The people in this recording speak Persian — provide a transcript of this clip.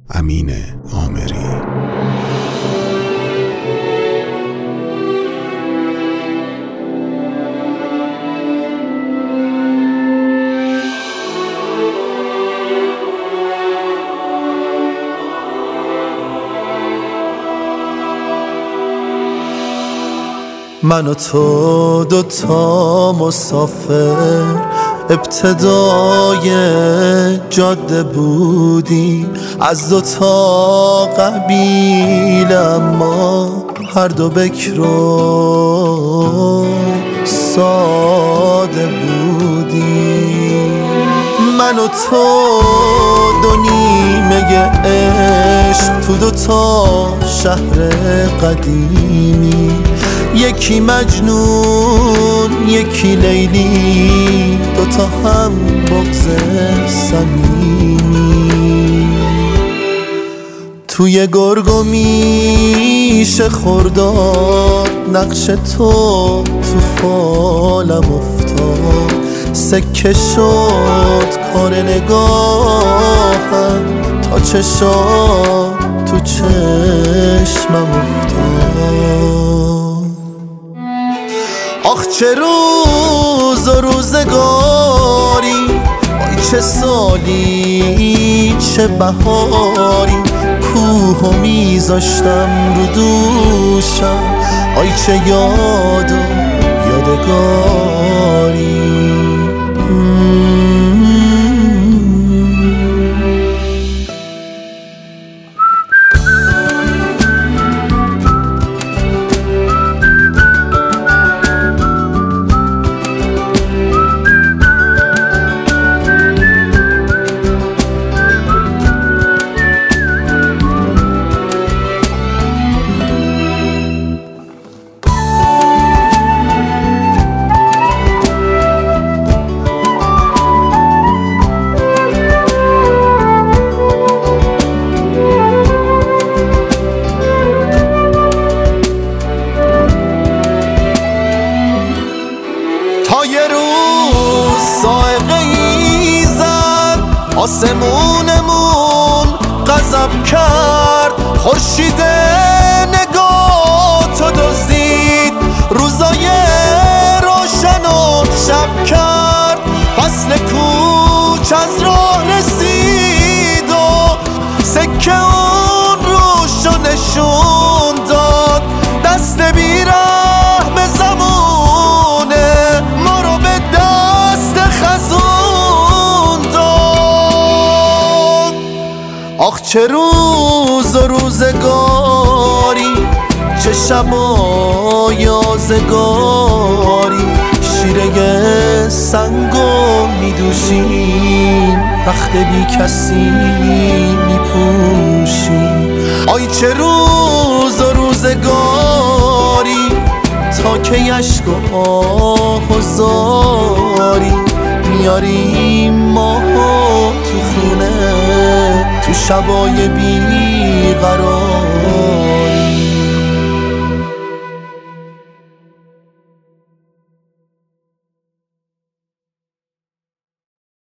امین آمری. من و تو دوتا مسافر ابتدای جاده بودی، از دوتا قبیله اما هر دو بکر و ساده بودی. من و تو دو نیمه عشق تو دوتا شهر قدیمی، یکی مجنون یکی لیلی، دوتا هم بغض صمیمی. توی گرگ و میش خرداد نقش تو فالم افتاد، سکه شد کار نگاهم تا چشات تو چشمم افتاد. آخ چه روز و روزگاری، وای چه سالی چه بهاری، کوهو میذاشتم رو دوشم، آی چه یاد و یادگاری. تا یه روز صاعقه ای زد، آسمونمون غضب کرد، خورشید نگاه تو دزدید، روزای روشن و شب کرد، فصل کوچ از راه رسید و سکه اون روشو نشون داد، دست بیرحم زمونه ما رو به دست خزون داد. آخ چه روز و روزگاری، چه شب و یازگاری، شیره سنگو میدوشیم، رخت بی کسی میپوشیم. آی چه روز و روزگاری، تا که اشک و آه و زاری، میاریم ماهو تو خونه تو شبای بیقرار.